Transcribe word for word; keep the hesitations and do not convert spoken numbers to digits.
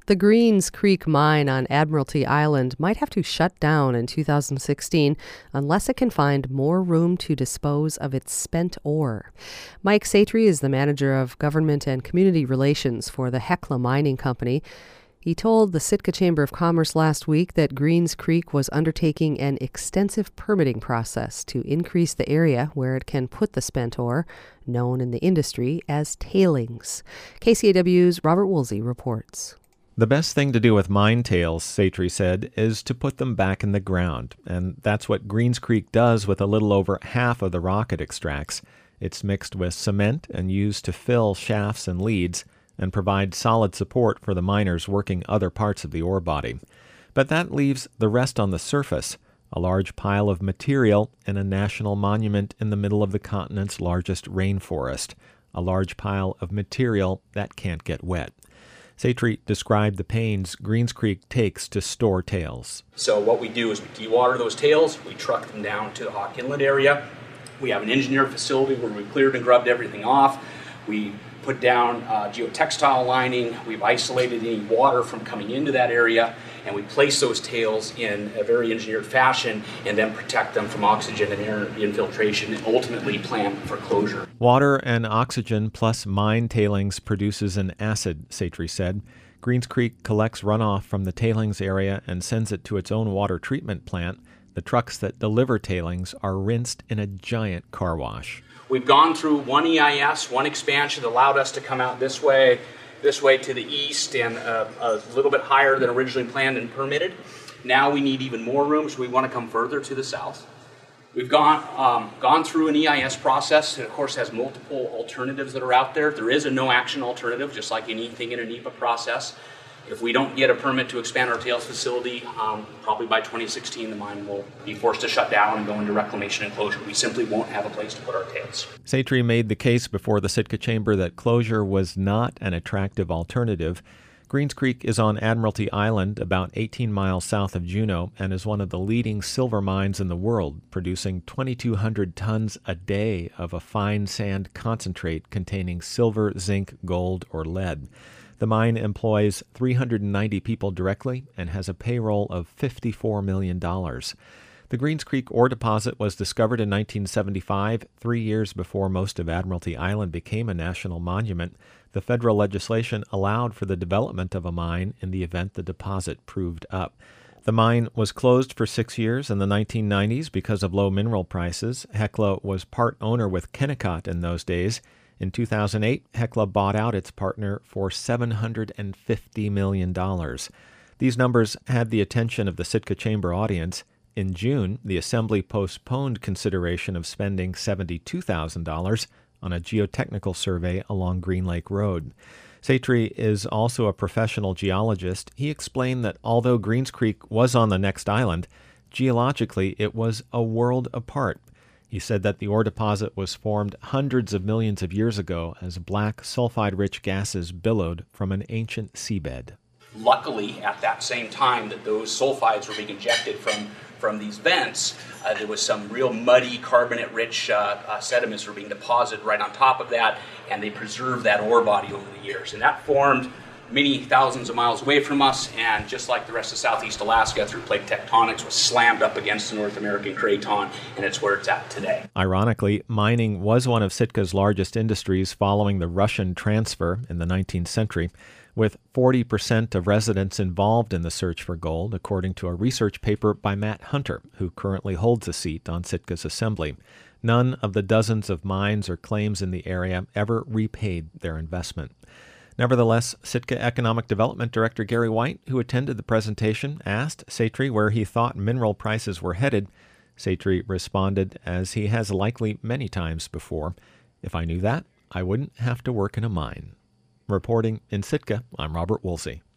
The Greens Creek mine on Admiralty Island might have to shut down in two thousand sixteen unless it can find more room to dispose of its spent ore. Mike Satry is the manager of government and community relations for the Hecla Mining Company. He told the Sitka Chamber of Commerce last week that Greens Creek was undertaking an extensive permitting process to increase the area where it can put the spent ore, known in the industry as tailings. K C A W's Robert Woolsey reports. The best thing to do with mine tails, Satry said, is to put them back in the ground, and that's what Greens Creek does with a little over half of the rock it extracts. It's mixed with cement and used to fill shafts and leads and provide solid support for the miners working other parts of the ore body. But that leaves the rest on the surface, a large pile of material in a national monument in the middle of the continent's largest rainforest, a large pile of material that can't get wet. Satry described the pains Greens Creek takes to store tails. So what we do is we dewater those tails, we truck them down to the Hawk Inlet area. We have an engineered facility where we cleared and grubbed everything off. We put down uh, geotextile lining, we've isolated any water from coming into that area, and we place those tails in a very engineered fashion and then protect them from oxygen and air infiltration and ultimately plan for closure. Water and oxygen plus mine tailings produces an acid, Satry said. Greens Creek collects runoff from the tailings area and sends it to its own water treatment plant. The trucks that deliver tailings are rinsed in a giant car wash. We've gone through one E I S, one expansion that allowed us to come out this way, this way to the east and uh, a little bit higher than originally planned and permitted. Now we need even more room, so we want to come further to the south. We've gone um, gone through an E I S process. It, of course, has multiple alternatives that are out there. There is a no-action alternative, just like anything in a NEPA process. If we don't get a permit to expand our tails facility, um, probably by twenty sixteen, the mine will be forced to shut down and go into reclamation and closure. We simply won't have a place to put our tails. Satry made the case before the Sitka Chamber that closure was not an attractive alternative. Greens Creek is on Admiralty Island, about eighteen miles south of Juneau, and is one of the leading silver mines in the world, producing twenty-two hundred tons a day of a fine sand concentrate containing silver, zinc, gold, or lead. The mine employs three hundred ninety people directly and has a payroll of fifty-four million dollars. The Greens Creek ore deposit was discovered in nineteen seventy-five, three years before most of Admiralty Island became a national monument. The federal legislation allowed for the development of a mine in the event the deposit proved up. The mine was closed for six years in the nineteen nineties because of low mineral prices. Hecla was part owner with Kennecott in those days. In two thousand eight, Hecla bought out its partner for seven hundred fifty million dollars. These numbers had the attention of the Sitka Chamber audience. In June, the Assembly postponed consideration of spending seventy-two thousand dollars on a geotechnical survey along Green Lake Road. Satry is also a professional geologist. He explained that although Greens Creek was on the next island, geologically it was a world apart. He said that the ore deposit was formed hundreds of millions of years ago as black sulfide-rich gases billowed from an ancient seabed. Luckily, at that same time that those sulfides were being injected from, from these vents, uh, there was some real muddy, carbonate-rich uh, uh, sediments were being deposited right on top of that, and they preserved that ore body over the years. And that formed many thousands of miles away from us, and just like the rest of Southeast Alaska, through plate tectonics, was slammed up against the North American craton, and it's where it's at today. Ironically, mining was one of Sitka's largest industries following the Russian transfer in the nineteenth century, with forty percent of residents involved in the search for gold, according to a research paper by Matt Hunter, who currently holds a seat on Sitka's assembly. None of the dozens of mines or claims in the area ever repaid their investment. Nevertheless, Sitka Economic Development Director Gary White, who attended the presentation, asked Satry where he thought mineral prices were headed. Satry responded, as he has likely many times before, "If I knew that, I wouldn't have to work in a mine." Reporting in Sitka, I'm Robert Woolsey.